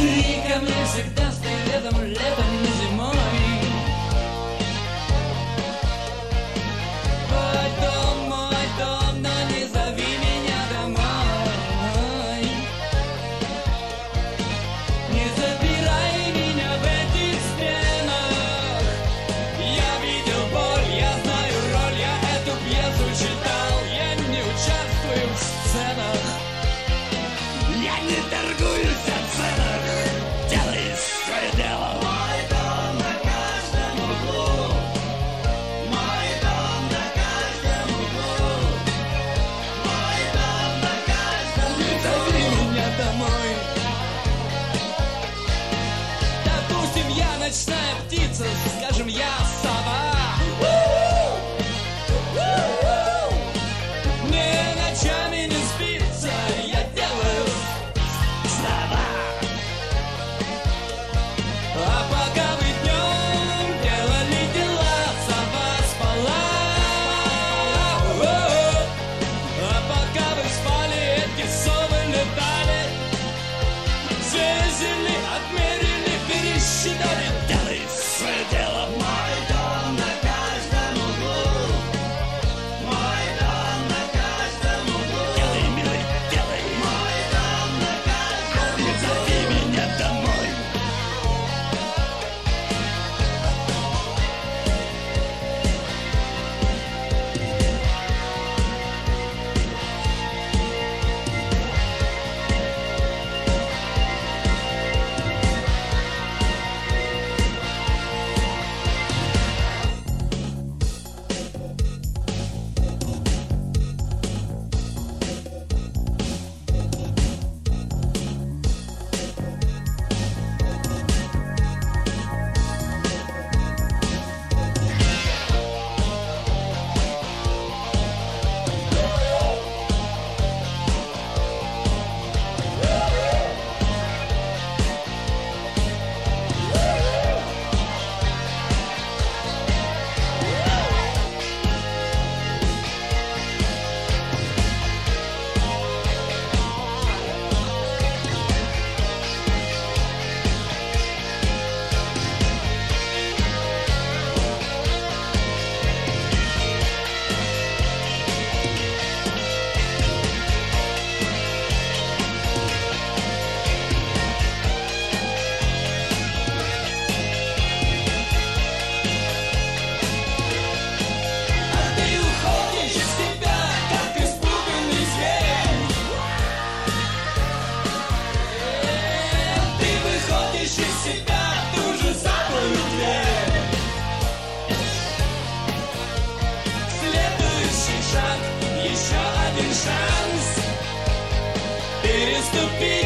Ты ко мне всегда с приветом, летом и зимой. Мой дом, но не зови меня домой. Не забирай меня в этих стенах. Я видел боль, я знаю роль, я эту пьесу читал. Я не участвую в сценах. Я не торгуюсь о ценах. Делай свое дело. Мой дом на каждом углу. Мой дом на каждом углу. Мой дом на каждом углу. Не зови меня домой. Допустим, я ночная птица, скажем, я сова. Мне ночами не спится, я делаю слова. А пока вы днем делали дела, сова спала. А пока вы спали, эти совы летали. Взвесили, отмерили, пересчитали. Делай свое дело. Мой дом на каждом углу. Мой дом на каждом углу. Делай, милый, делай. Мой дом на каждом углу. Не зови меня домой. Еще один шанс переступить.